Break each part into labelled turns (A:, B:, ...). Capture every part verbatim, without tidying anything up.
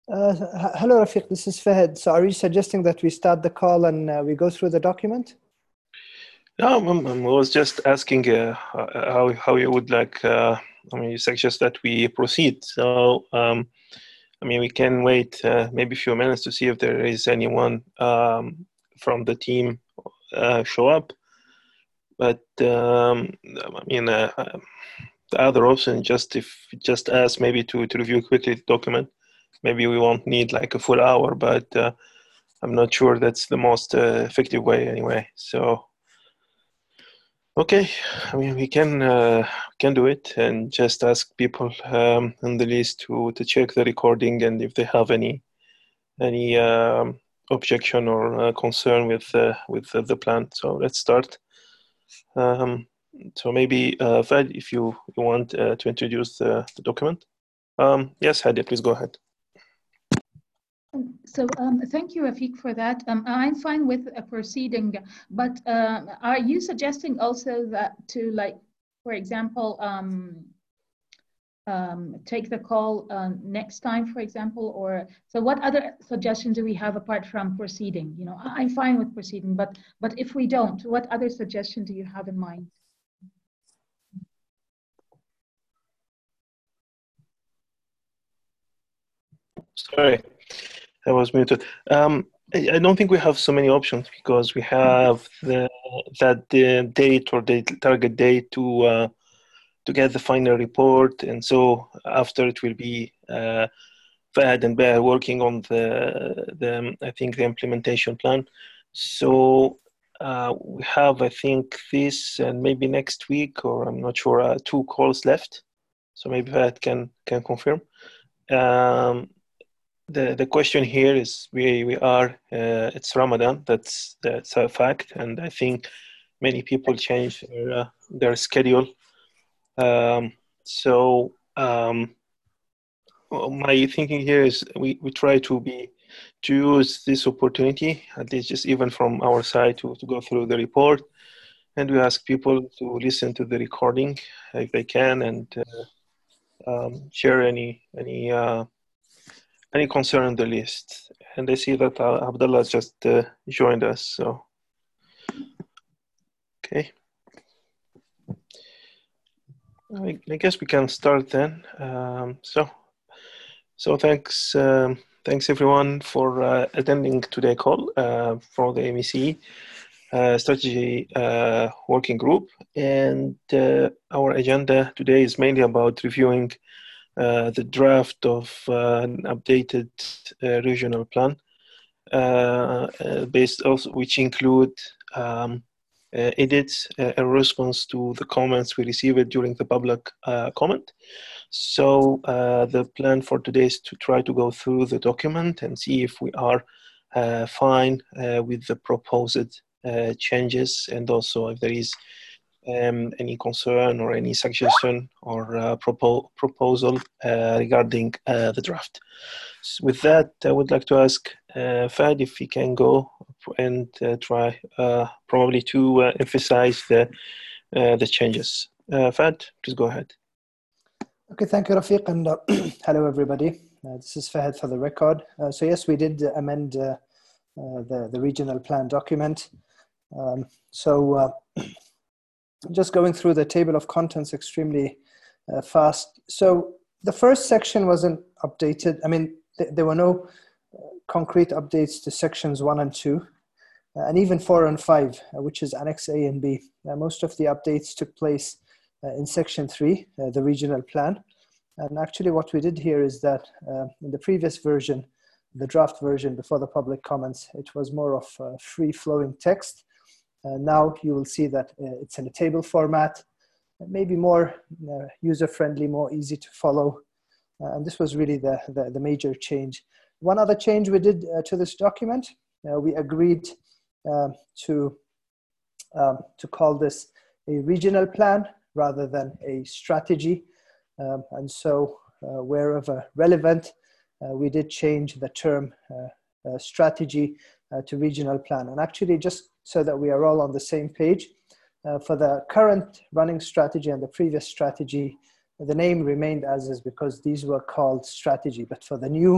A: Uh, h- hello, Rafiq. This is Fahad. So, are you suggesting that we start the call and uh, we go through the document?
B: No, I'm, I'm- I was just asking uh, how how you would like. Uh, I mean, you suggest that we proceed. So, um, I mean, we can wait uh, maybe a few minutes to see if there is anyone um, from the team uh, show up. But um, I mean, uh, uh, the other option, just if just ask maybe to to review quickly the document. Maybe we won't need like a full hour, but uh, I'm not sure that's the most uh, effective way anyway. So. Okay, I mean we can uh, can do it and just ask people um, on the list to to check the recording and if they have any any um, objection or uh, concern with uh, with uh, the plan. So let's start. Um, so maybe uh, Fad, if you, you want uh, to introduce the, the document. Um, yes, Hadi, please go ahead.
C: So um, thank you, Rafiq, for that. Um, I'm fine with uh, proceeding, but uh, are you suggesting also that to like, for example, um, um, take the call um, next time, for example, or so what other suggestions do we have apart from proceeding? You know, I'm fine with proceeding, but but if we don't, what other suggestion do you have in mind?
B: Sorry, I was muted. Um, I I don't think we have so many options because we have the that the date or the target date to uh, to get the final report, and so after it will be uh, Fahad and Bear working on the the I think the implementation plan. So uh, we have I think this and maybe next week or I'm not sure uh, two calls left. So maybe Fahad can can confirm. Um, the the question here is we we are uh, it's Ramadan, that's that's a fact, and I think many people change their uh, their schedule. Um, so um, well, my thinking here is we, we try to be to use this opportunity, at least just even from our side, to, to go through the report, and we ask people to listen to the recording if they can, and uh, um, share any any uh, any concern on the list. And I see that uh, Abdullah just uh, joined us, so okay. I, I guess we can start then. Um, so, so thanks, um, thanks everyone for uh, attending today's call uh, for the M E C uh, strategy uh, working group. And uh, our agenda today is mainly about reviewing uh, the draft of uh, an updated uh, regional plan, uh, uh, based also which include um, uh, edits uh, in response to the comments we received during the public uh, comment. So uh, the plan for today is to try to go through the document and see if we are uh, fine uh, with the proposed uh, changes, and also if there is um, any concern or any suggestion or uh, propo proposal uh, regarding uh, the draft. So with that, I would like to ask uh, Fad if he can go and uh, try uh, probably to uh, emphasize the uh, the changes. Uh, Fad, please go ahead.
A: Okay, thank you, Rafiq, and uh, hello, everybody. Uh, this is Fahad for the record. Uh, so yes, we did amend uh, uh, the, the regional plan document. Um, so uh, just going through the table of contents extremely uh, fast. So the first section wasn't updated. I mean, th there were no concrete updates to sections one and two, uh, and even four and five, uh, which is Annex A and B. Uh, most of the updates took place uh, in section three, uh, the regional plan. And actually what we did here is that uh, in the previous version, the draft version before the public comments, it was more of uh, free-flowing text. Uh, now you will see that uh, it's in a table format, maybe more uh, user-friendly, more easy to follow. Uh, and this was really the, the, the major change. One other change we did uh, to this document, uh, we agreed uh, to, um, to call this a regional plan rather than a strategy. Um, and so uh, wherever relevant, uh, we did change the term uh, uh, strategy uh, to regional plan. And actually, just so that we are all on the same page, uh, for the current running strategy and the previous strategy, the name remained as is because these were called strategy. But for the new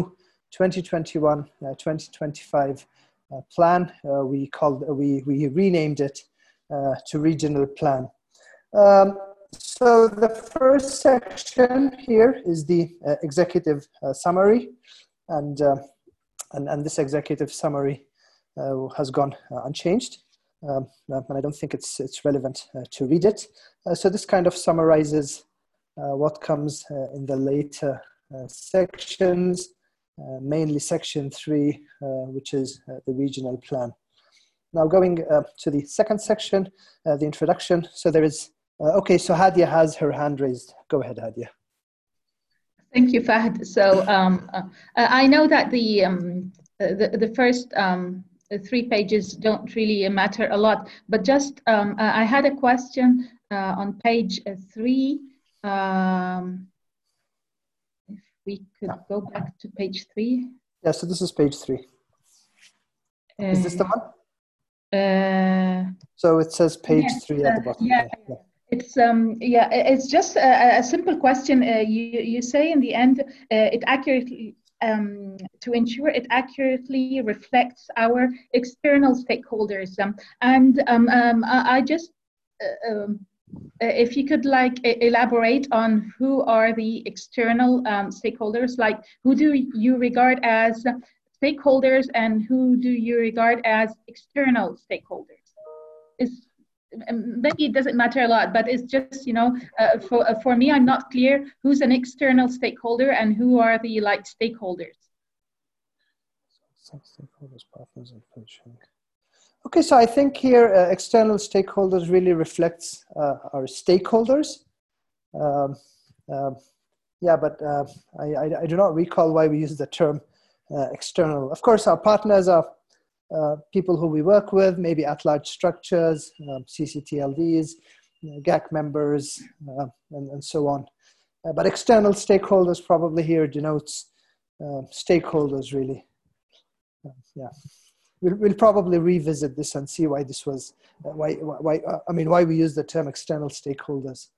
A: twenty twenty-one twenty twenty-five uh, plan. Uh, we called, uh, we, we renamed it uh, to Regional Plan. Um, so the first section here is the uh, executive uh, summary, and, uh, and, and this executive summary uh, has gone uh, unchanged. Um, and I don't think it's, it's relevant uh, to read it. Uh, so this kind of summarizes uh, what comes uh, in the later uh, sections, uh, mainly section three, uh, which is uh, the regional plan. Now going uh, to the second section, uh, the introduction. So there is, uh, okay, so Hadia has her hand raised. Go ahead, Hadia.
C: Thank you, Fahd. So um, uh, I know that the, um, the, the first um, The three pages don't really matter a lot, but just um, I had a question uh, on page three. Um, if we could go back to page three.
A: Yeah, so this is page three. Uh, is this the one?
C: Uh,
A: so it says page
C: yes,
A: three at the
C: uh,
A: bottom.
C: Yeah.
A: Yeah, yeah.
C: It's um yeah it's just a, a simple question. Uh, you you say in the end uh, it accurately. Um, to ensure it accurately reflects our external stakeholders. Um, and um, um, I, I just, uh, um, if you could like elaborate on who are the external um, stakeholders, like who do you regard as stakeholders and who do you regard as external stakeholders? Is maybe it doesn't matter a lot, but it's just, you know, uh, for, uh, for me, I'm not clear who's an external stakeholder and who are the like stakeholders.
A: Stakeholders, partners, and coaching. Okay, so I think here uh, external stakeholders really reflects uh, our stakeholders. Um, uh, yeah, but uh, I, I, I do not recall why we use the term uh, external. Of course, our partners are Uh, people who we work with, maybe at-large structures, um, C C T L Ds, you know, G A C members, uh, and, and so on. Uh, but external stakeholders probably here denotes uh, stakeholders really. Uh, yeah, we'll, we'll probably revisit this and see why this was, uh, why, why uh, I mean, why we use the term external stakeholders.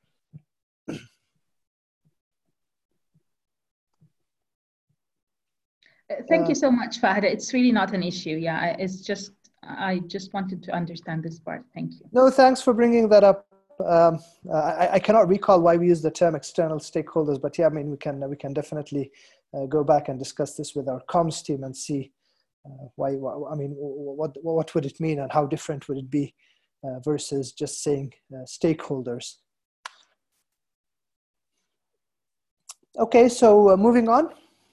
C: Thank uh, you so much, Fahd. It's really not an issue. Yeah, it's just, I just wanted to understand this part. Thank you.
A: No, thanks for bringing that up. Um, I, I cannot recall why we use the term external stakeholders, but yeah, I mean, we can, we can definitely uh, go back and discuss this with our comms team and see uh, why, why, I mean, what, what would it mean and how different would it be uh, versus just saying uh, stakeholders. Okay, so uh, moving on.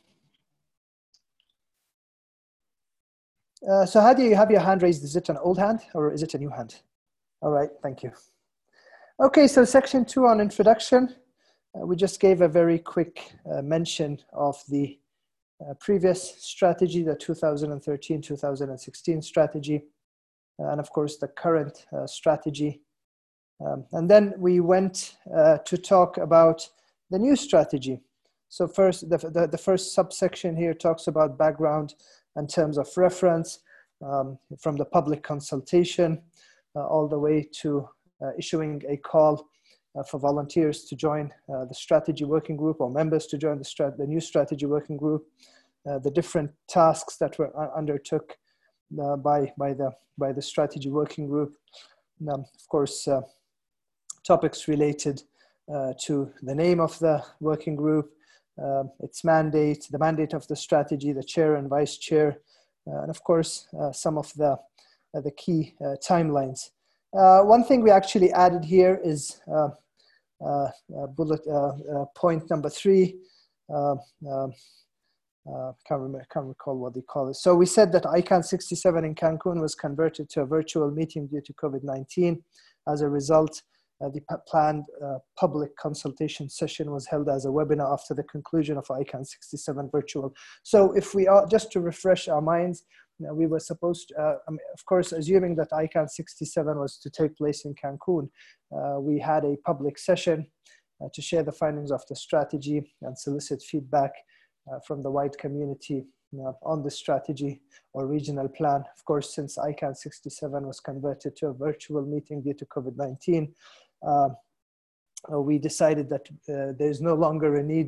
A: Uh, so how do you have your hand raised? Is it an old hand or is it a new hand? All right, thank you. Okay, so section two on introduction. Uh, we just gave a very quick uh, mention of the uh, previous strategy, the two thousand thirteen two thousand sixteen strategy, uh, and of course the current uh, strategy. Um, and then we went uh, to talk about the new strategy. So first, the, the, the first subsection here talks about background and terms of reference, um, from the public consultation uh, all the way to uh, issuing a call uh, for volunteers to join uh, the strategy working group or members to join the, strat the new strategy working group, uh, the different tasks that were undertook uh, by, by, the, by the strategy working group. Um, of course, uh, topics related uh, to the name of the working group, Uh, its mandate, the mandate of the strategy, the chair and vice chair, uh, and of course, uh, some of the, uh, the key uh, timelines. Uh, one thing we actually added here is uh, uh, uh, bullet uh, uh, point number three. Uh, uh, uh, can't, remember, can't recall what they call it. So we said that I CAN sixty-seven in Cancun was converted to a virtual meeting due to COVID nineteen. As a result, Uh, the planned uh, public consultation session was held as a webinar after the conclusion of I CAN sixty-seven virtual. So if we are, just to refresh our minds, you know, we were supposed to, uh, I mean, of course, assuming that I CAN sixty-seven was to take place in Cancun, uh, we had a public session uh, to share the findings of the strategy and solicit feedback uh, from the wide community you know, on the strategy or regional plan. Of course, since I CAN sixty-seven was converted to a virtual meeting due to COVID nineteen, Uh, we decided that uh, there's no longer a need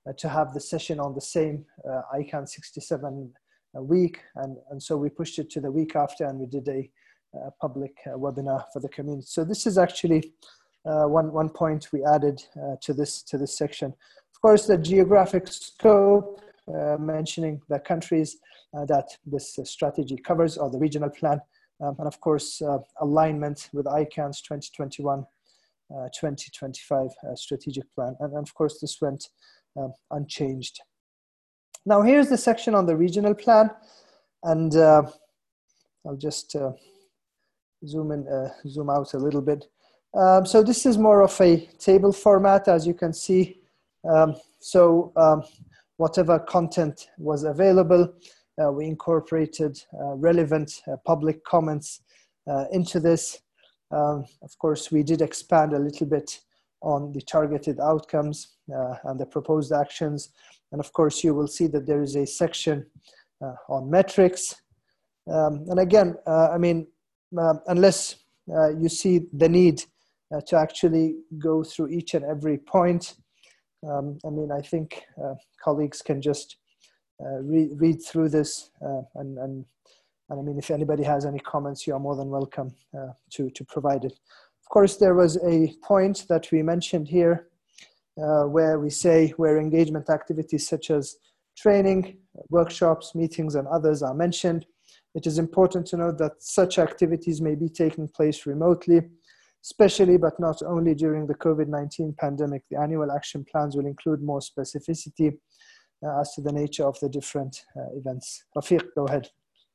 A: uh, to have the session on the same uh, I CAN sixty-seven week, and, and so we pushed it to the week after, and we did a, a public uh, webinar for the community. So this is actually uh, one, one point we added uh, to, this, to this section. Of course, the geographic scope, uh, mentioning the countries uh, that this uh, strategy covers, or the regional plan, um, and of course, uh, alignment with I CAN's twenty twenty-one uh, twenty twenty-five uh, strategic plan. And, and of course, this went uh, unchanged. Now, here's the section on the regional plan, and uh, I'll just uh, zoom in, uh, zoom out a little bit. Um, so this is more of a table format, as you can see. Um, so um, whatever content was available, uh, we incorporated uh, relevant uh, public comments uh, into this. Um, of course, we did expand a little bit on the targeted outcomes uh, and the proposed actions. And of course, you will see that there is a section uh, on metrics. Um, and again, uh, I mean, uh, unless uh, you see the need uh, to actually go through each and every point, um, I mean, I think uh, colleagues can just uh, re read through this. Uh, and, and, and I mean, if anybody has any comments, you are more than welcome uh, to, to provide it. Of course, there was a point that we mentioned here uh, where we say where engagement activities such as training, workshops, meetings, and others are mentioned. It is important to note that such activities may be taking place remotely, especially but not only during the COVID nineteen pandemic. The annual action plans will include more specificity uh, as to the nature of the different uh, events. Rafiq, go ahead.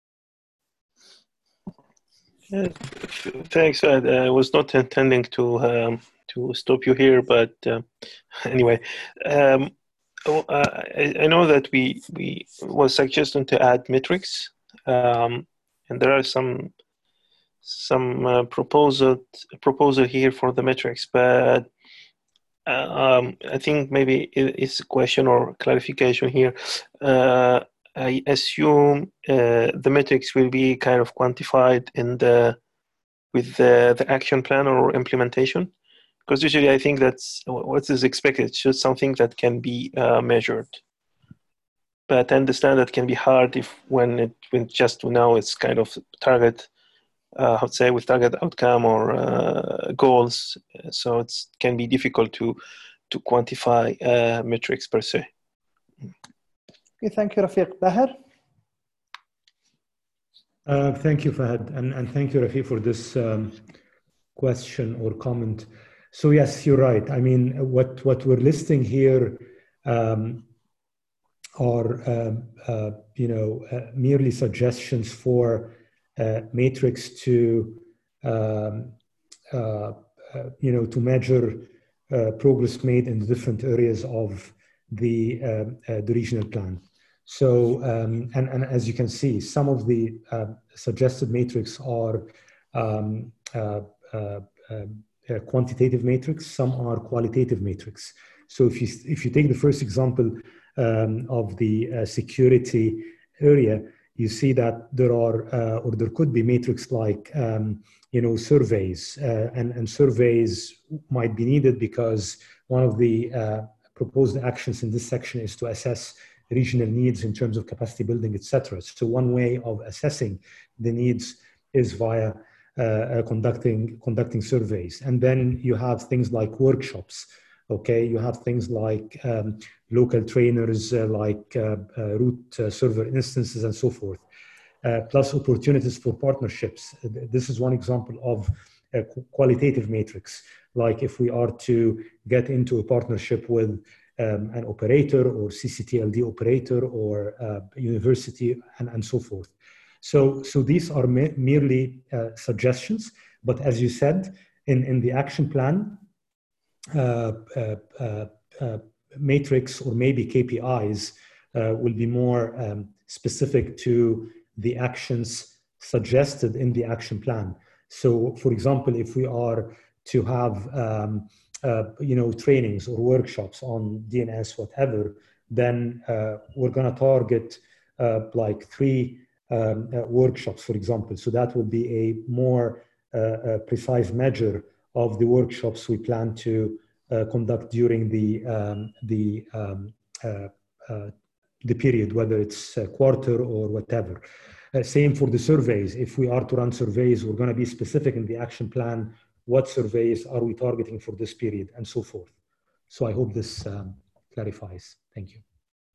B: Uh, thanks. Uh, I was not intending to um, to stop you here, but uh, anyway, um, uh, I, I know that we we was suggested to add metrics, um, and there are some some uh, proposal proposal here for the metrics, but uh, um, I think maybe it's a question or clarification here. Uh, I assume uh, the metrics will be kind of quantified in the with the, the action plan or implementation, because usually I think that's what is expected. It's just something that can be uh, measured. But I understand that can be hard if when it when just now it's kind of target, uh, I'd say with target outcome or uh, goals. So it can be difficult to to quantify uh, metrics per se.
A: Okay, thank you, Rafiq. Bahar?
D: Uh, thank you, Fahad, and, and thank you, Rafiq, for this um, question or comment. So yes, you're right. I mean, what, what we're listing here um, are, uh, uh, you know, uh, merely suggestions for uh, matrix to, um, uh, uh, you know, to measure uh, progress made in the different areas of the, uh, uh, the regional plan. So, um, and, and as you can see, some of the uh, suggested matrix are um, uh, uh, uh, quantitative matrix, some are qualitative matrix. So if you, if you take the first example um, of the uh, security area, you see that there are, uh, or there could be matrix like, um, you know, surveys, uh, and, and surveys might be needed because one of the uh, proposed actions in this section is to assess regional needs in terms of capacity building, et cetera. So one way of assessing the needs is via uh, uh, conducting conducting surveys. And then you have things like workshops, okay? You have things like um, local trainers, uh, like uh, uh, root uh, server instances and so forth, uh, plus opportunities for partnerships. This is one example of a qualitative matrix. Like if we are to get into a partnership with Um, an operator or C C T L D operator or uh, university and, and so forth. So, so these are me merely uh, suggestions, but as you said, in, in the action plan, uh, uh, uh, uh, matrix or maybe K P Is uh, will be more um, specific to the actions suggested in the action plan. So, for example, if we are to have um, Uh, you know, trainings or workshops on D N S, whatever, then uh, we're going to target uh, like three um, uh, workshops, for example. So that will be a more uh, uh, precise measure of the workshops we plan to uh, conduct during the um, the um, uh, uh, the period, whether it's a quarter or whatever. Uh, same for the surveys. If we are to run surveys, we're going to be specific in the action plan. What surveys are we targeting for this period, and so forth. So I hope this um, clarifies. Thank you.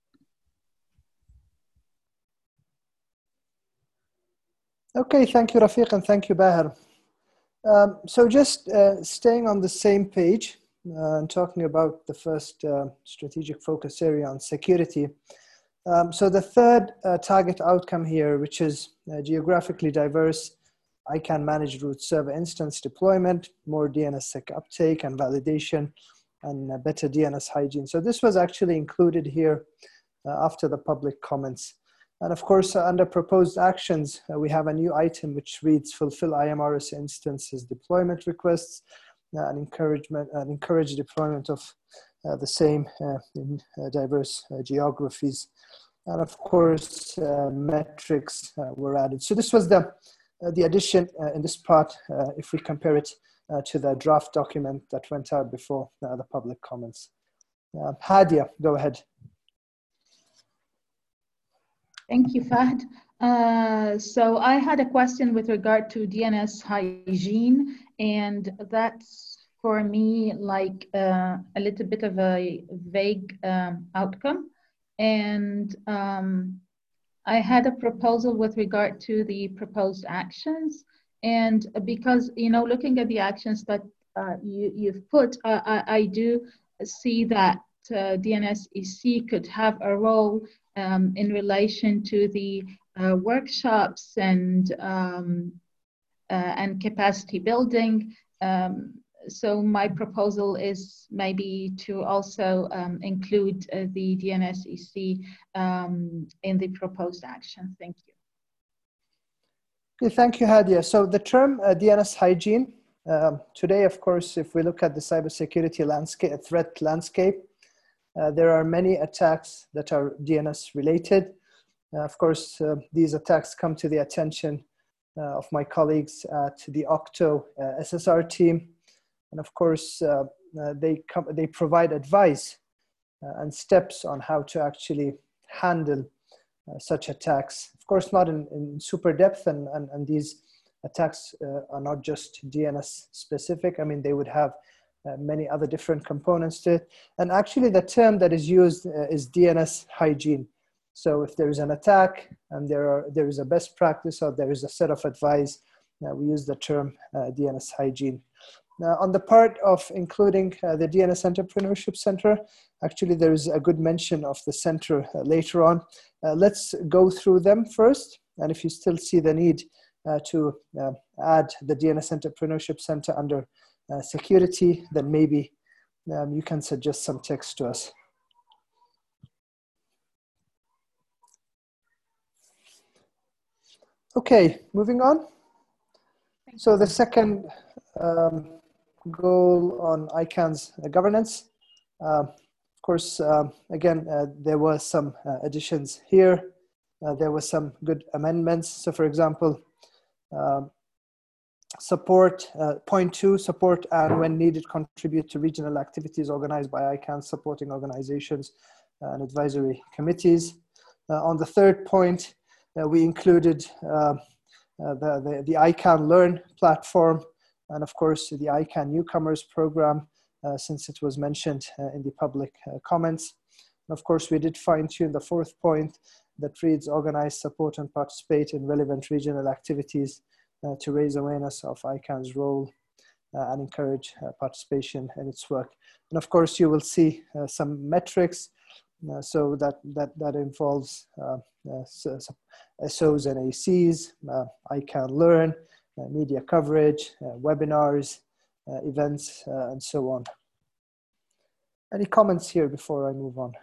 A: Okay, thank you, Rafiq, and thank you, Baher. Um, so just uh, staying on the same page uh, and talking about the first uh, strategic focus area on security. Um, so the third uh, target outcome here, which is uh, geographically diverse I CANN managed root server instance deployment, more DNSSEC uptake and validation, and uh, better D N S hygiene. So this was actually included here uh, after the public comments. And of course, uh, under proposed actions, uh, we have a new item which reads fulfill I M R S instances deployment requests uh, and encouragement and encourage deployment of uh, the same uh, in uh, diverse uh, geographies. And of course, uh, metrics uh, were added. So this was the, uh, the addition uh, in this part, uh, if we compare it uh, to the draft document that went out before uh, the public comments. Uh, Hadia, go ahead.
C: Thank you, Fahd. Uh, so I had a question with regard to D N S hygiene, and that's for me like uh, a little bit of a vague um, outcome. And um, I had a proposal with regard to the proposed actions. And because, you know, looking at the actions that uh, you, you've put, uh, I, I do see that uh, D N S E C could have a role Um, in relation to the uh, workshops and um, uh, and capacity building. Um, so my proposal is maybe to also um, include uh, the D N S E C um, in the proposed action. Thank you.
A: Okay, thank you, Hadia. So the term uh, D N S hygiene, um, today, of course, if we look at the cybersecurity landscape, threat landscape, Uh, there are many attacks that are D N S related. Uh, of course, uh, these attacks come to the attention uh, of my colleagues at the Octo uh, S S R team. And of course, uh, uh, they, come, they provide advice uh, and steps on how to actually handle uh, such attacks. Of course, not in, in super depth, and, and, and these attacks uh, are not just D N S specific. I mean, they would have Uh, many other different components to it. And actually the term that is used uh, is D N S hygiene. So if there is an attack and there, are, there is a best practice or there is a set of advice, uh, we use the term uh, D N S hygiene. Now on the part of including uh, the D N S Entrepreneurship Center, actually there is a good mention of the center uh, later on. Uh, let's go through them first. And if you still see the need uh, to uh, add the D N S Entrepreneurship Center under Uh, security, then maybe um, you can suggest some text to us. Okay, moving on. So the second um, goal on I CANN's uh, governance. Uh, of course, uh, again, uh, there were some uh, additions here. Uh, there were some good amendments. So for example, um, support, uh, point two, support and when needed contribute to regional activities organized by I CANN supporting organizations and advisory committees. Uh, on the third point, uh, we included uh, uh, the, the, the I CANN Learn platform and of course the I CANN Newcomers program uh, since it was mentioned uh, in the public uh, comments. And of course, we did fine tune the fourth point that reads organize, support and participate in relevant regional activities Uh, to raise awareness of I CANN's role uh, and encourage uh, participation in its work. And of course, you will see uh, some metrics. Uh, so that, that, that involves uh, uh, so, so S Os and A Cs, uh, I CANN Learn, uh, media coverage, uh, webinars, uh, events, uh, and so on. Any comments here before I move on?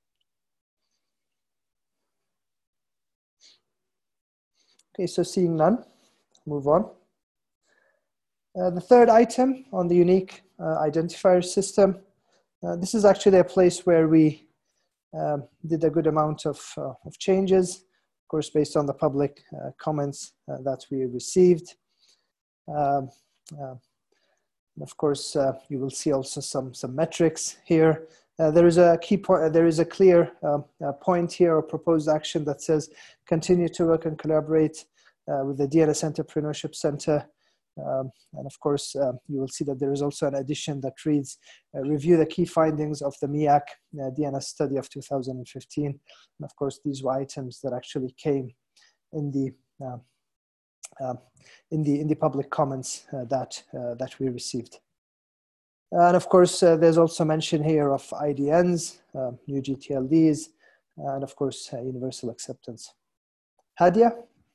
A: Okay, so seeing none. Move on. Uh, the third item on the unique uh, identifier system. Uh, this is actually a place where we um, did a good amount of, uh, of changes, of course, based on the public uh, comments uh, that we received. Um, uh, and of course, uh, you will see also some, some metrics here. Uh, there is a key point, uh, there is a clear uh, uh, point here, or proposed action that says continue to work and collaborate uh, with the D N S Entrepreneurship Center. Um, and of course, uh, you will see that there is also an addition that reads, uh, review the key findings of the M I A C uh, D N S study of two thousand fifteen. And of course, these were items that actually came in the, uh, uh, in the, in the public comments uh, that, uh, that we received. And of course, uh, there's also mention here of I D Ns, uh, new G T L Ds, and of course, uh, universal acceptance. Hadia?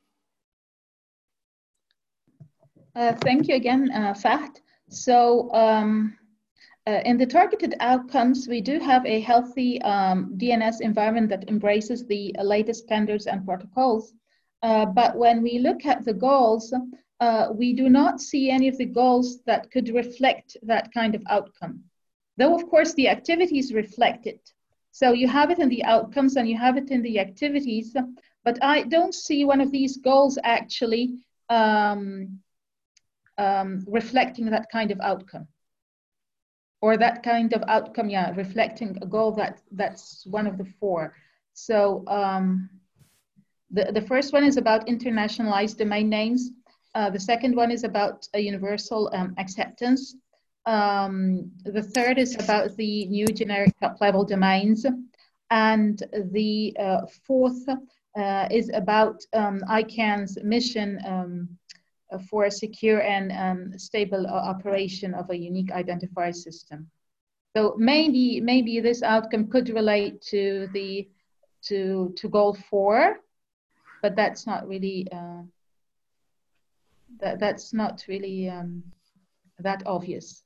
C: Uh, thank you again, uh, Fahd. So um, uh, in the targeted outcomes, we do have a healthy um, D N S environment that embraces the latest standards and protocols. Uh, but when we look at the goals, uh, we do not see any of the goals that could reflect that kind of outcome. Though, of course, the activities reflect it. So you have it in the outcomes and you have it in the activities, but I don't see one of these goals actually um, um, reflecting that kind of outcome. Or that kind of outcome, yeah, reflecting a goal that, that's one of the four. So um, the, the first one is about internationalized domain names. Uh, the second one is about a universal um, acceptance. Um, the third is about the new generic top-level domains. And the uh, fourth uh, is about um, I CANN's mission um, for a secure and um, stable uh, operation of a unique identifier system. So maybe maybe this outcome could relate to the to to goal four, but that's not really uh, that that's not really um, that obvious.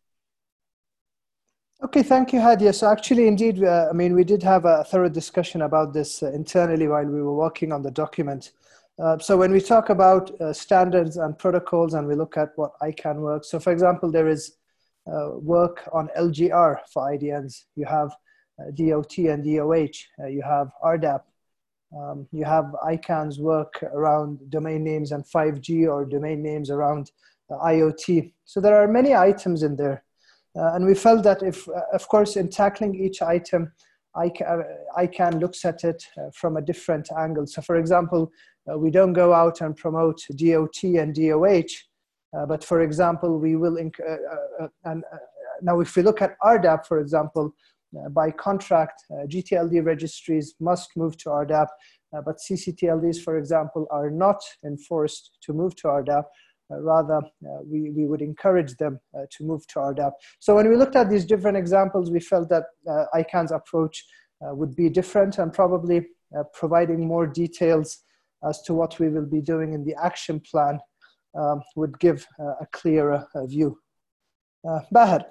A: Okay, thank you, Hadia. So actually, indeed, uh, I mean, we did have a thorough discussion about this uh, internally while we were working on the document. Uh, so when we talk about uh, standards and protocols and we look at what I CANN works, so for example, there is uh, work on L G R for I D Ns. You have uh, D O T and D O H. Uh, you have R D A P. Um, you have I CANN's work around domain names and five G, or domain names around uh, I O T. So there are many items in there. Uh, and we felt that if, uh, of course, in tackling each item, I CANN, I CANN looks at it uh, from a different angle. So for example, uh, we don't go out and promote D O T and D O H, uh, but for example, we will, inc uh, uh, and uh, now if we look at R D A P, for example, uh, by contract, uh, G T L D registries must move to R D A P, uh, but C C T L Ds, for example, are not enforced to move to R D A P. Uh, rather, uh, we, we would encourage them uh, to move to R D A P. So when we looked at these different examples, we felt that uh, I CANN's approach uh, would be different and probably uh, providing more details as to what we will be doing in the action plan um, would give uh, a clearer uh, view. Uh, Bahar.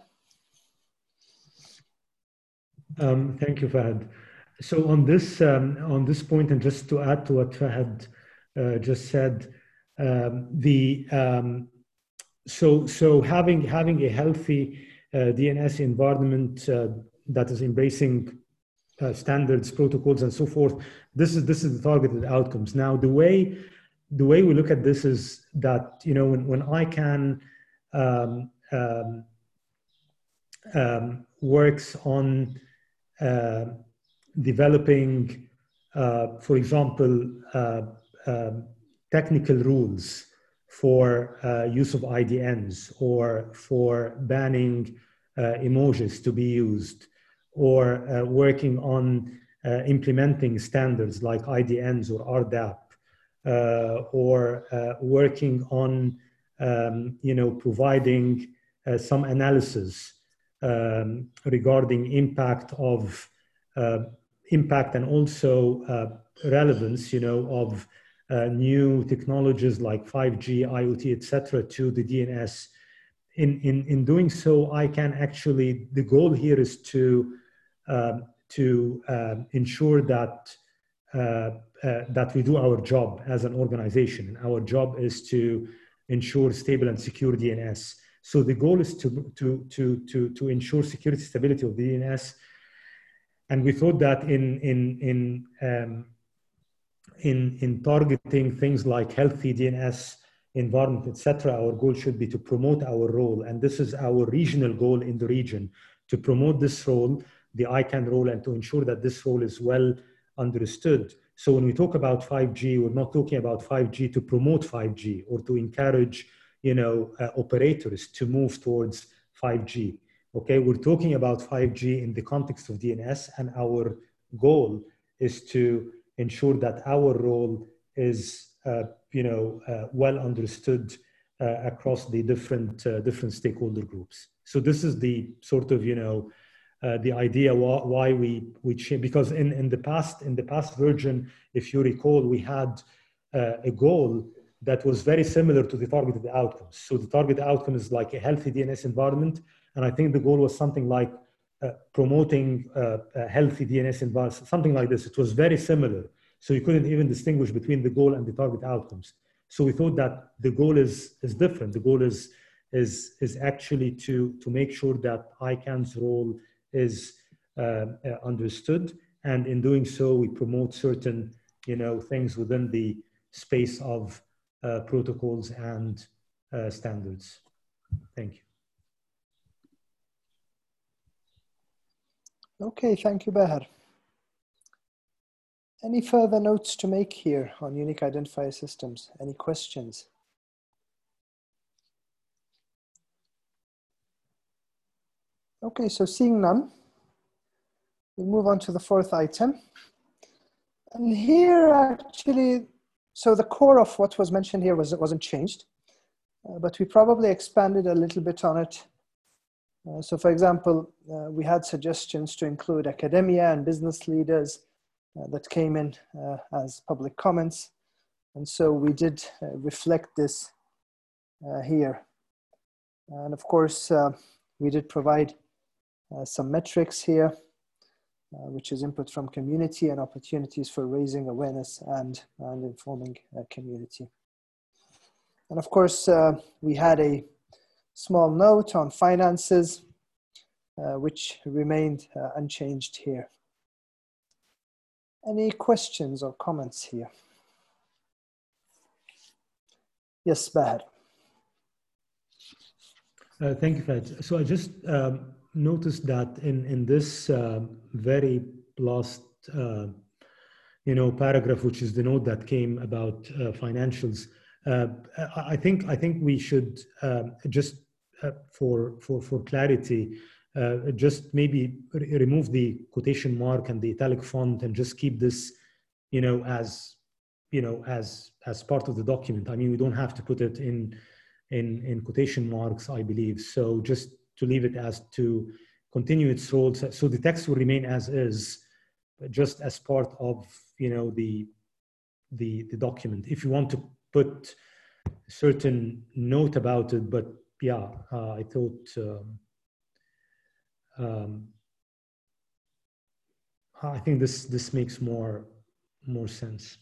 D: Um, thank you, Fahd. So on this, um, on this point, and just to add to what Fahd uh, just said, Um, the um, so so having having a healthy uh, D N S environment uh, that is embracing uh, standards, protocols, and so forth. This is this is the targeted outcomes. Now, the way the way we look at this is that, you know, when when I CANN um, um, um, works on uh, developing, uh, for example, uh, um, technical rules for uh, use of I D Ns, or for banning uh, emojis to be used, or uh, working on uh, implementing standards like I D Ns or R D A P, uh, or uh, working on, um, you know, providing uh, some analysis um, regarding impact of uh, impact and also uh, relevance, you know, of Uh, new technologies like five G, I O T, et cetera, to the D N S. In, in, in doing so, I CANN actually, the goal here is to, uh, to uh, ensure that, uh, uh, that we do our job as an organization. And our job is to ensure stable and secure D N S. So the goal is to, to, to, to, to ensure security, stability of the D N S. And we thought that in, in, in um, In, in targeting things like healthy D N S environment, et cetera, our goal should be to promote our role. And this is our regional goal in the region, to promote this role the I CANN role and to ensure that this role is well understood. So when we talk about five G, we're not talking about five G to promote five G or to encourage, you know, uh, operators to move towards five G. Okay, we're talking about five G in the context of D N S, and our goal is to ensure that our role is, uh, you know, uh, well understood uh, across the different uh, different stakeholder groups. So this is the sort of, you know, uh, the idea why, why we we change, because in in the past in the past version, if you recall, we had uh, a goal that was very similar to the targeted outcomes. So the target outcome is like a healthy D N S environment. And I think the goal was something like uh, promoting uh, a healthy D N S environment, something like this. It was very similar. So you couldn't even distinguish between the goal and the target outcomes. So we thought that the goal is, is different. The goal is, is, is actually to, to make sure that I CANN's role is uh, uh, understood. And in doing so, we promote certain, you know, things within the space of uh, protocols and uh, standards. Thank you.
A: Okay, thank you, Baher. Any further notes to make here on unique identifier systems? Any questions? Okay, so seeing none, we'll move on to the fourth item. And here actually, so the core of what was mentioned here was, it wasn't changed, uh, but we probably expanded a little bit on it. Uh, so for example, uh, we had suggestions to include academia and business leaders uh, that came in uh, as public comments. And so we did uh, reflect this uh, here. And of course, uh, we did provide uh, some metrics here, uh, which is input from community and opportunities for raising awareness and, and informing uh, community. And of course, uh, we had a small note on finances, uh, which remained uh, unchanged here. Any questions or comments here? Yes, Baher.
D: Uh, thank you, Fahd. So I just um, noticed that in, in this uh, very last, uh, you know, paragraph, which is the note that came about uh, financials, uh, I think I think we should um, just uh, for for for clarity, uh, just maybe re remove the quotation mark and the italic font and just keep this, you know, as you know, as as part of the document. I mean, we don't have to put it in. In, in quotation marks, I believe. So just to leave it as to continue its role. So, so the text will remain as is, just as part of, you know, the, the, the document. If you want to put a certain note about it, but yeah, uh, I thought, um, um, I think this, this makes more, more sense.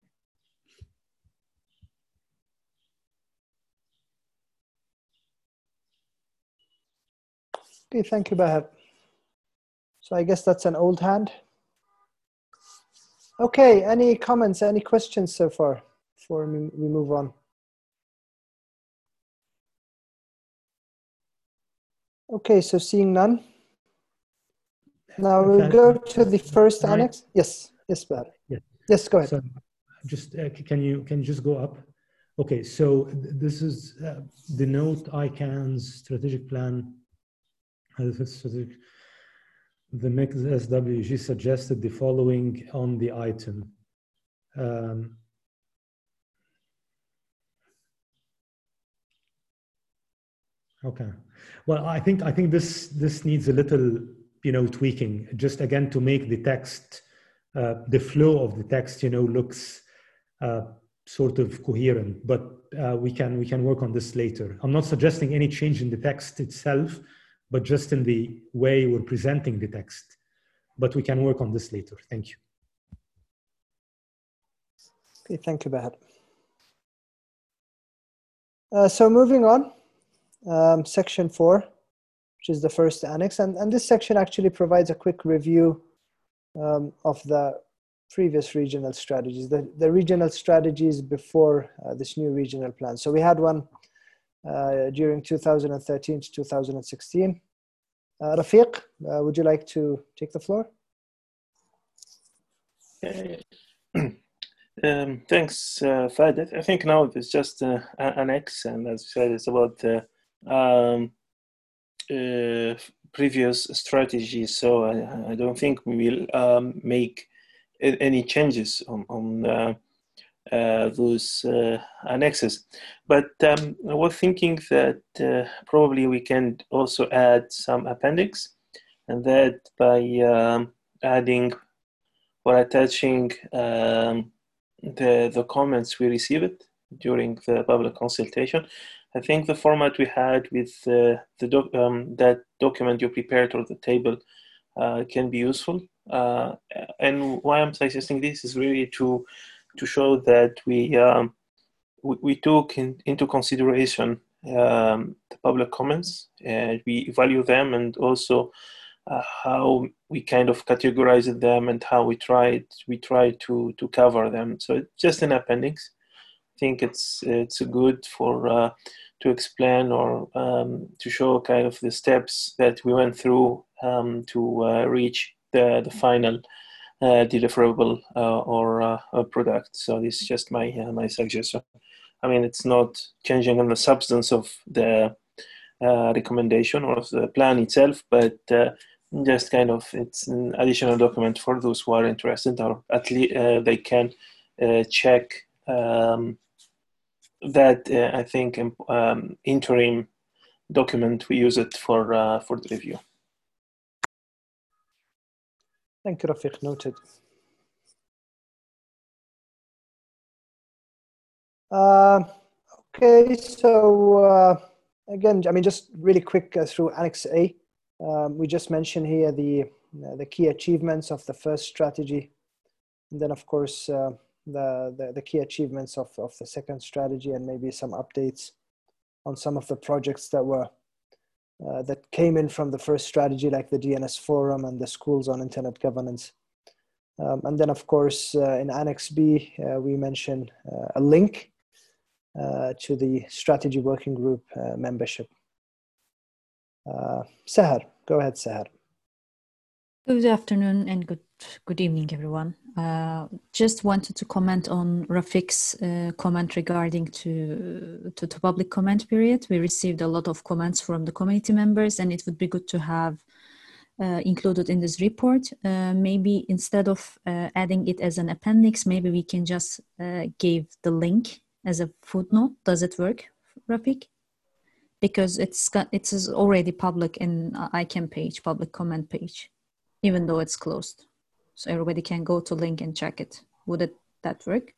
A: Okay, thank you, Baher. So I guess that's an old hand. Okay, any comments, any questions so far before we move on? Okay, so seeing none. Now we'll go to the first annex. Yes, yes, Baher.
D: Yeah.
A: Yes, go ahead.
D: So just, uh, can you, can you just go up? Okay, so th this is uh, the note I CANN's strategic plan. The next S W G suggested the following on the item. Um, okay. Well, I think I think this this needs a little, you know, tweaking. Just again to make the text, uh, the flow of the text, you know, looks uh, sort of coherent. But uh, we can we can work on this later. I'm not suggesting any change in the text itself, but just in the way we're presenting the text. But we can work on this later. Thank you.
A: Okay, thank you, Baher. Uh, so moving on, um, section four, which is the first annex. And, and this section actually provides a quick review um, of the previous regional strategies, the, the regional strategies before uh, this new regional plan. So we had one Uh, during two thousand thirteen to two thousand sixteen, Uh, Rafiq, uh, would you like to take the floor?
B: Um, thanks, uh, Fahd. I think now it's just uh, an X, and as you said, it's about the um, uh, previous strategies. So I, I don't think we will um, make any changes on, on uh, uh, those uh, annexes. But um, I was thinking that uh, probably we can also add some appendix, and that by um, adding or attaching um, the, the comments we received during the public consultation. I think the format we had with uh, the doc um, that document you prepared or the table uh, can be useful. Uh, and why I'm suggesting this is really to to show that we um, we, we took in, into consideration um, the public comments, and we value them, and also Uh, how we kind of categorized them and how we tried we tried to to cover them. So it's just an appendix. I think it's it's good for uh, to explain or um, to show kind of the steps that we went through um, to uh, reach the the final uh, deliverable uh, or uh, product. So this is just my uh, my suggestion. I mean, it's not changing on the substance of the uh, recommendation or of the plan itself, but uh, just kind of it's an additional document for those who are interested, or at least uh, they can uh, check um, that uh, I think um, interim document we use it for uh, for the review.
A: Thank you, Rafiq. Noted. Uh, okay, so uh, again, I mean, just really quick uh, through Annex A. Um, we just mentioned here the uh, the key achievements of the first strategy, and then of course uh, the, the the key achievements of of the second strategy, and maybe some updates on some of the projects that were uh, that came in from the first strategy, like the D N S forum and the schools on internet governance. Um, and then of course uh, in Annex B uh, we mentioned uh, a link uh, to the strategy working group uh, membership. Uh, Sahar, go ahead, Sahar.
E: Good afternoon and good good evening, everyone. Uh, just wanted to comment on Rafiq's uh, comment regarding to, to to public comment period. We received a lot of comments from the community members, and it would be good to have uh, included in this report. Uh, maybe instead of uh, adding it as an appendix, maybe we can just uh, give the link as a footnote. Does it work, Rafiq? Because it's got, it is already public in I CANN page, public comment page, even though it's closed. So everybody can go to link and check it. Would it that work?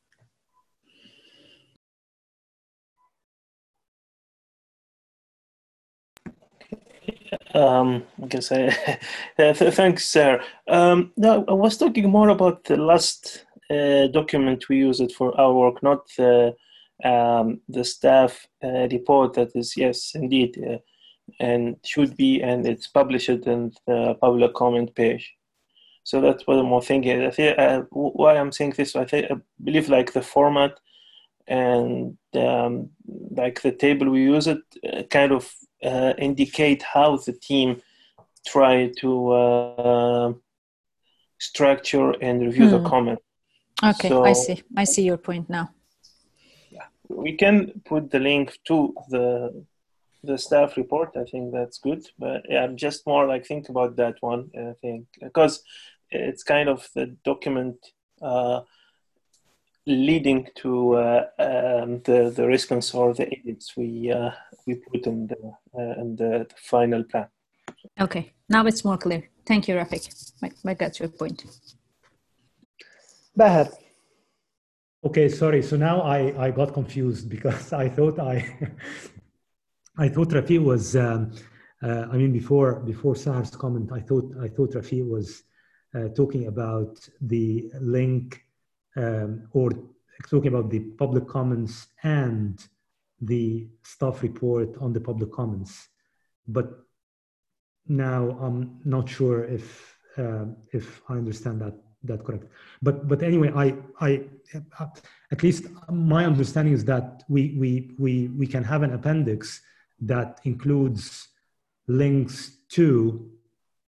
B: Um, I guess I, thanks, Sarah. Um, no, I was talking more about the last uh, document we used it for our work, not the Um, the staff uh, report that is, yes, indeed, uh, and should be, and it's published in the public comment page. So that's what I'm more thinking. I think, uh, why I'm saying this, I, think, I believe like the format and um, like the table we use it uh, kind of uh, indicate how the team try to uh, structure and review hmm. the comment.
E: Okay, so, I see. I see your point now.
B: We can put the link to the the staff report. I think that's good. But yeah, I'm just more like think about that one. I think because it's kind of the document uh, leading to uh, um, the the response or the edits we uh, we put in the uh, in the, the final plan.
E: Okay, now it's more clear. Thank you, Rafiq. I, I got your point.
A: Bahar.
D: Okay, sorry. So now I, I got confused because I thought I I thought Rafiq was um, uh, I mean before before Sahar's comment I thought I thought Rafiq was uh, talking about the link um, or talking about the public comments and the staff report on the public comments, but now I'm not sure if uh, if I understand that. That correct, but but anyway, I I at least my understanding is that we we we we can have an appendix that includes links to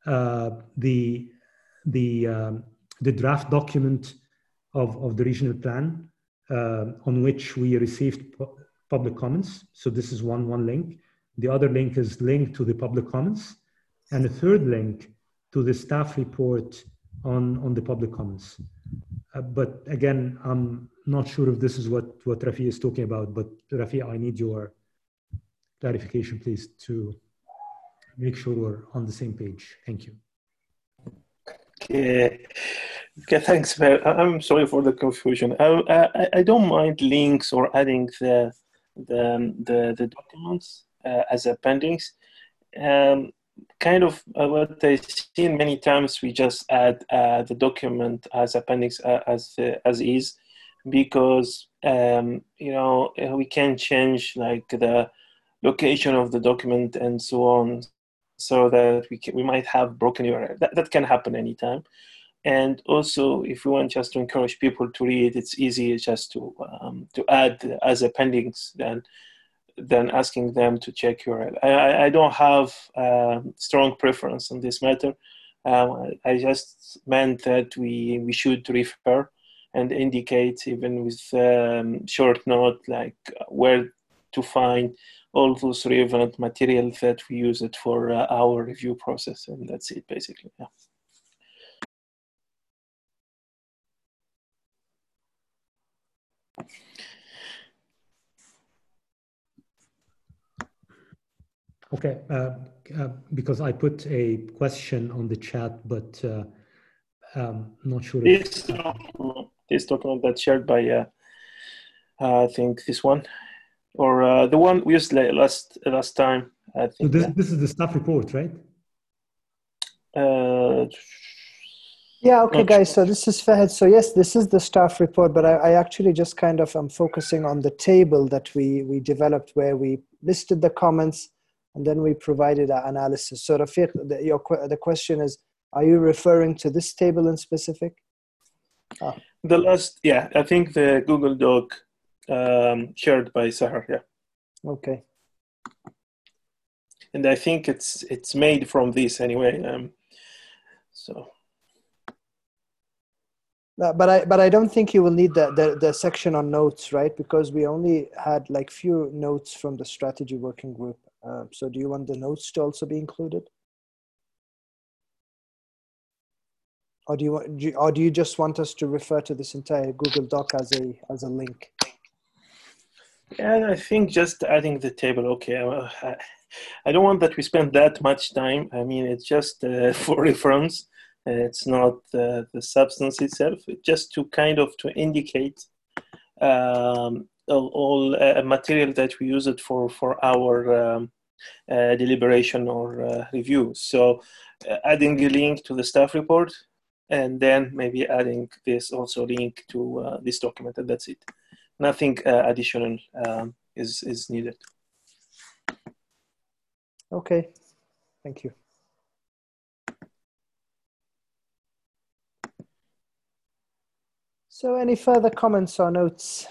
D: uh, the the um, the draft document of of the regional plan uh, on which we received pu public comments. So this is one one link. The other link is linked to the public comments, and a third link to the staff report on on the public comments. Uh, but again, I'm not sure if this is what what Rafi is talking about. But Rafi, I need your clarification, please, to make sure we're on the same page. Thank you.
B: Okay, okay thanks. I'm sorry for the confusion. I, I, I don't mind links or adding the the the, the documents uh, as appendix. Um, kind of uh, what I've seen many times, we just add uh, the document as appendix uh, as uh, as is, because um, you know we can change like the location of the document and so on, so that we can, we might have broken U R L. That, that can happen anytime. And also, if we want just to encourage people to read, it's easy just to um, to add as appendix than than asking them to check U R L. I, I don't have uh, strong preference on this matter. Um, I just meant that we we should refer and indicate, even with um, short note, like where to find all those relevant material that we use it for uh, our review process, and that's it basically. Yeah.
D: Okay, uh, uh, because I put a question on the chat, but uh, um, I'm not sure if...
B: This document, this document that's shared by, uh, uh, I think this one, or uh, the one we used last last time, I think.
D: So this,
B: yeah.
D: this is the staff report, right?
B: Uh,
A: Yeah, okay, guys, so this is Fahed. So yes, this is the staff report, but I, I actually just kind of am focusing on the table that we, we developed where we listed the comments and then we provided our analysis. So Rafiq, the, your, the question is, are you referring to this table in specific? Oh.
B: The last, yeah, I think the Google Doc um, shared by Sahar, yeah.
A: Okay.
B: And I think it's it's made from this anyway. Um, so.
A: Uh, but I but I don't think you will need the, the the section on notes, right? Because we only had like few notes from the strategy working group. Uh, so do you want the notes to also be included, or do you want, do you, or do you just want us to refer to this entire Google Doc as a as a link?
B: Yeah, I think just adding the table. Okay, I, I don't want that we spend that much time. I mean, it's just uh, for reference. It's not uh, the substance itself, just to kind of to indicate um, all, all uh, material that we use it for for our um, uh, deliberation or uh, review. So uh, adding a link to the staff report, and then maybe adding this also link to uh, this document, and that's it. Nothing uh, additional um, is, is needed.
A: Okay, thank you. So any further comments or notes?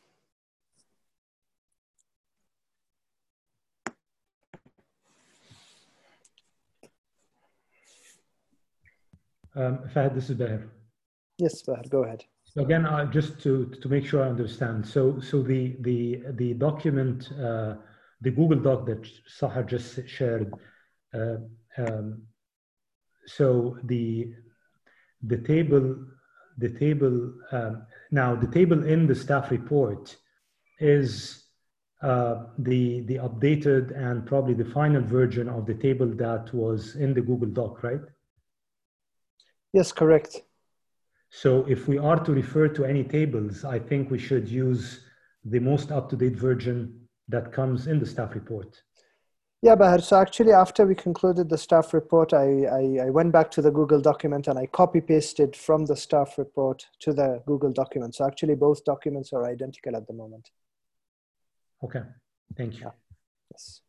D: Um, Fahad, this is Bahir.
A: Yes, Bahir, go ahead.
D: So again, uh, just to to make sure I understand. So so the the the document, uh, the Google Doc that Sahar just shared. Uh, um, so the the table the table um, now the table in the staff report is uh, the the updated and probably the final version of the table that was in the Google Doc, right?
A: Yes, correct.
D: So if we are to refer to any tables, I think we should use the most up-to-date version that comes in the staff report.
A: Yeah, Bahir. So actually, after we concluded the staff report, I, I, I went back to the Google document and I copy-pasted from the staff report to the Google document. So actually, both documents are identical at the moment.
D: Okay, thank you.
A: Yeah. Yes.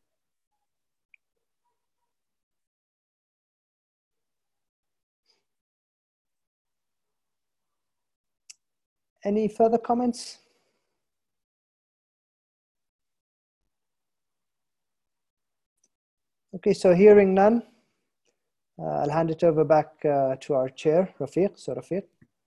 A: Any further comments? Okay, so hearing none, Uh, I'll hand it over back uh, to our chair, Rafiq. So Rafiq.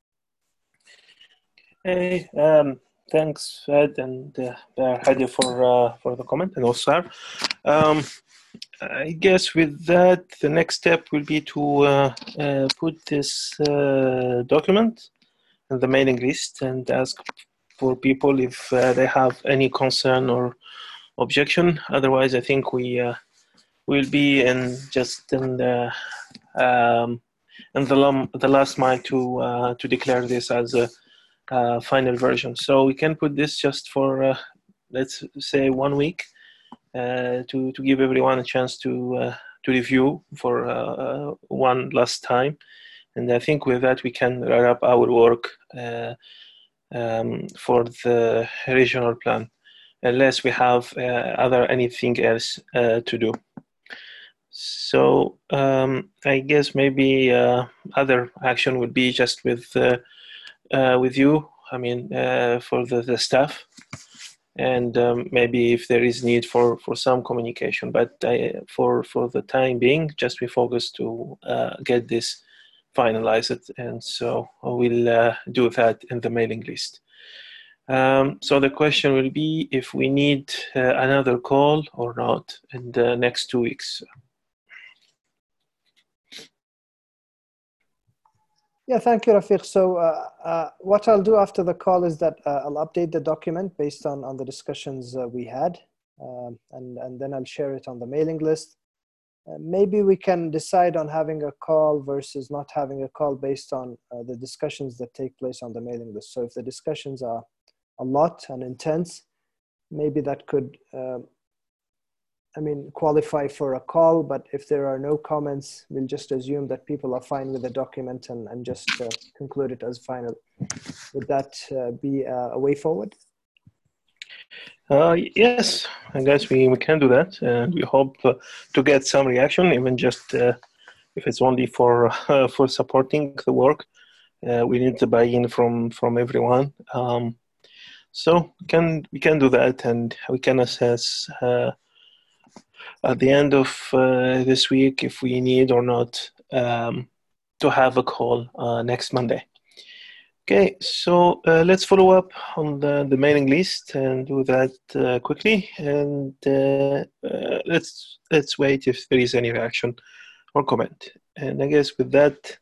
B: Hey, um, thanks, Ed and uh, Hadi for uh, for the comment, and also um, I guess with that, the next step will be to uh, uh, put this uh, document in the mailing list and ask for people if uh, they have any concern or objection. Otherwise, I think we uh, will be in just in the um, in the, lum- the last mile to uh, to declare this as a uh, final version. So we can put this just for uh, let's say one week uh, to to give everyone a chance to uh, to review for uh, one last time. And I think with that we can wrap up our work uh, um, for the regional plan, unless we have uh, other anything else uh, to do. So um, I guess maybe uh, other action would be just with uh, uh, with you. I mean, uh, for the, the staff, and um, maybe if there is need for, for some communication. But I, for for the time being, just we focus to uh, get this finalized, and so we'll uh, do that in the mailing list. Um, so the question will be if we need uh, another call or not in the next two weeks.
A: Yeah, thank you, Rafiq. So uh, uh, what I'll do after the call is that uh, I'll update the document based on, on the discussions uh, we had, um, and, and then I'll share it on the mailing list. Uh, maybe we can decide on having a call versus not having a call based on uh, the discussions that take place on the mailing list. So if the discussions are a lot and intense, maybe that could uh, I mean, qualify for a call, but if there are no comments, we'll just assume that people are fine with the document and, and just uh, conclude it as final. Would that uh, be uh, a way forward?
B: Uh, yes, I guess we, we can do that. And we hope uh, to get some reaction, even just uh, if it's only for uh, for supporting the work. Uh, we need to buy in from, from everyone. Um, so we can, we can do that, and we can assess uh, at the end of uh, this week if we need or not um, to have a call uh, next Monday. Okay, so uh, let's follow up on the, the mailing list and do that uh, quickly, and uh, uh, let's let's wait if there is any reaction or comment. And I guess with that,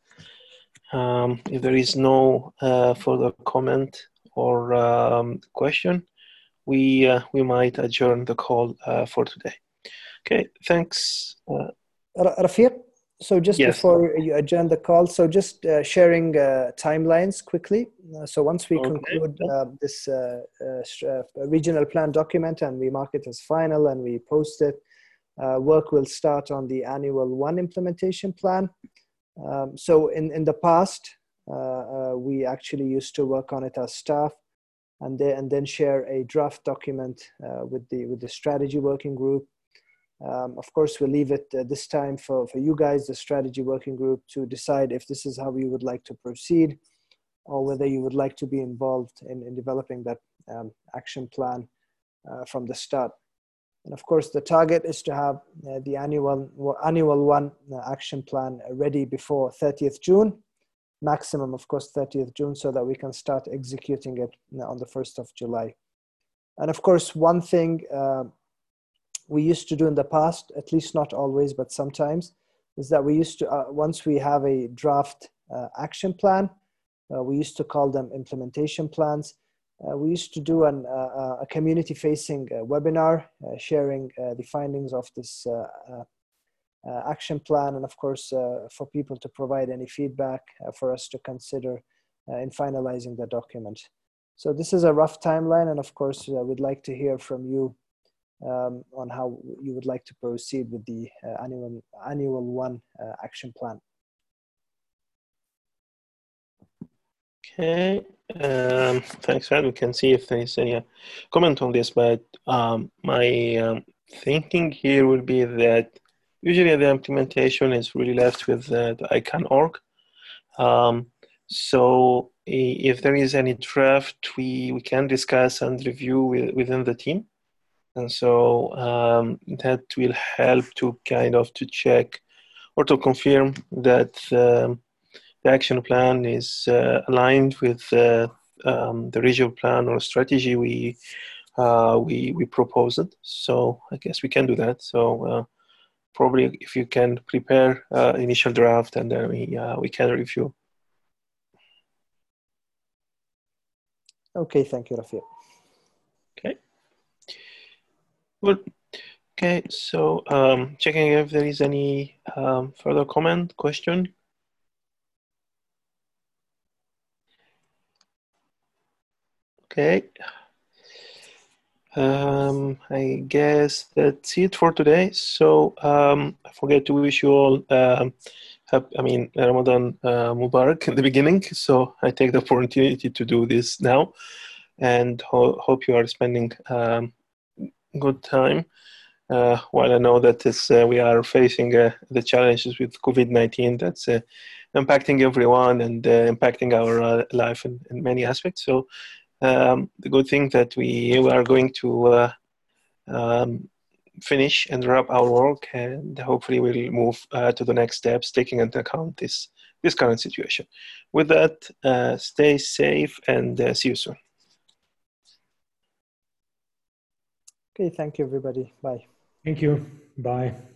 B: um, if there is no uh, further comment or um, question, we uh, we might adjourn the call uh, for today. Okay, thanks. Uh,
A: Rafiq, so just
B: yes.
A: before you adjourn the call, so just uh, sharing uh, timelines quickly. Uh, so once we
B: okay.
A: conclude uh, this uh, uh, regional plan document and we mark it as final and we post it, uh, work will start on the annual one implementation plan. Um, so in, in the past, uh, uh, we actually used to work on it as staff and, they, and then share a draft document uh, with, the, with the strategy working group. Um, of course, we'll leave it uh, this time for, for you guys, the strategy working group, to decide if this is how you would like to proceed or whether you would like to be involved in, in developing that um, action plan uh, from the start. And of course, the target is to have uh, the annual, annual one uh, action plan ready before thirtieth June, maximum, of course, thirtieth June, so that we can start executing it on the first of July. And of course, one thing uh, we used to do in the past, at least not always, but sometimes, is that we used to, uh, once we have a draft uh, action plan, uh, we used to call them implementation plans. Uh, we used to do an, uh, a community-facing uh, webinar uh, sharing uh, the findings of this uh, uh, uh, action plan, and of course, uh, for people to provide any feedback uh, for us to consider uh, in finalizing the document. So this is a rough timeline, and of course, uh, we'd like to hear from you Um, on how you would like to proceed with the uh, annual annual one uh, action plan.
B: Okay, um, thanks, Fred. We can see if there is any comment on this, but um, my um, thinking here will be that usually the implementation is really left with uh, the I CAN dot org. Um, so if there is any draft, we, we can discuss and review with, within the team. And so um, that will help to kind of to check or to confirm that um, the action plan is uh, aligned with uh, um, the regional plan or strategy we uh, we we proposed. So I guess we can do that. So uh, probably if you can prepare uh, initial draft, and then we uh, we can review.
A: Okay, thank you, Rafiq.
B: Okay. Well, okay. So um, checking if there is any um, further comment, question. Okay. Um, I guess that's it for today. So um, I forget to wish you all, um, have, I mean, Ramadan uh, Mubarak in the beginning. So I take the opportunity to do this now, and ho hope you are spending um, good time. Uh, while I know that this, uh, we are facing uh, the challenges with COVID nineteen, that's uh, impacting everyone and uh, impacting our uh, life in, in many aspects. So um, the good thing that we, we are going to uh, um, finish and wrap our work, and hopefully we'll move uh, to the next steps, taking into account this, this current situation. With that, uh, stay safe, and uh, see you soon.
A: Okay, thank you, everybody. Bye.
D: Thank you. Bye.